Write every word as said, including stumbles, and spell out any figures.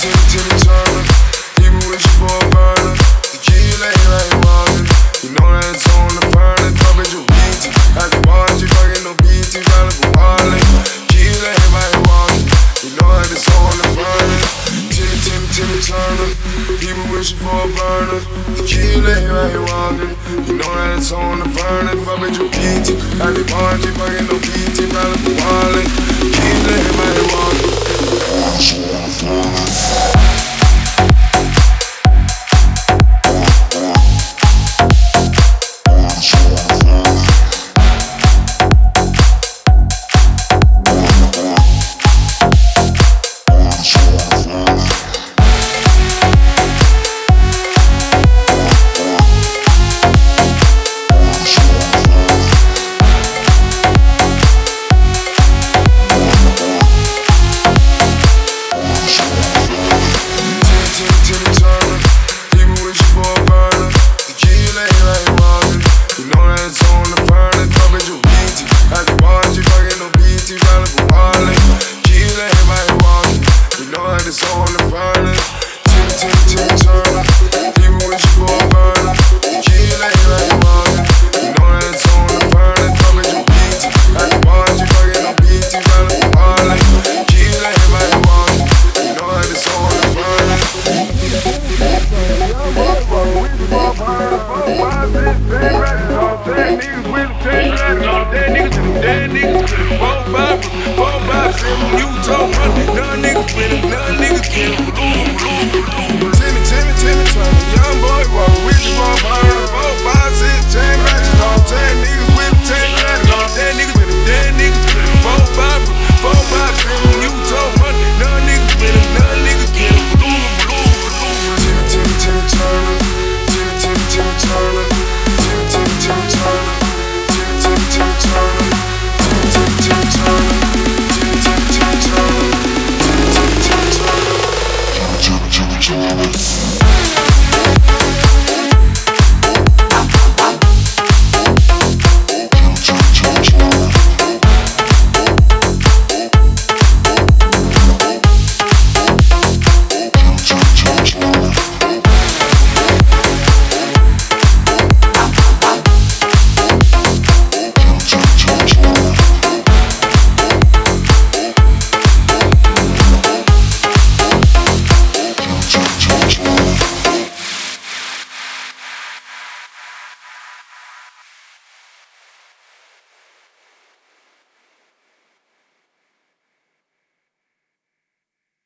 Timmy, Timmy Turner. People wishing for a burner. The key lay right walking. You know that it's on the burner. Puppet your B T. At the bar, you fucking no B T. Valid for Harley. Key lay right walking. You know that it's on the burner. Timmy, Timmy, Timmy Turner. People wishing for a burner. The key lay right walking. You know that it's on the burner. Puppet your B T. At the bar, you fucking no B T. Valid for Harley. Key lay right walking. Timmy, Timmy, Timmy, young boy, walk with you, four, five, four, five, six, ten ratchets, all ten niggas.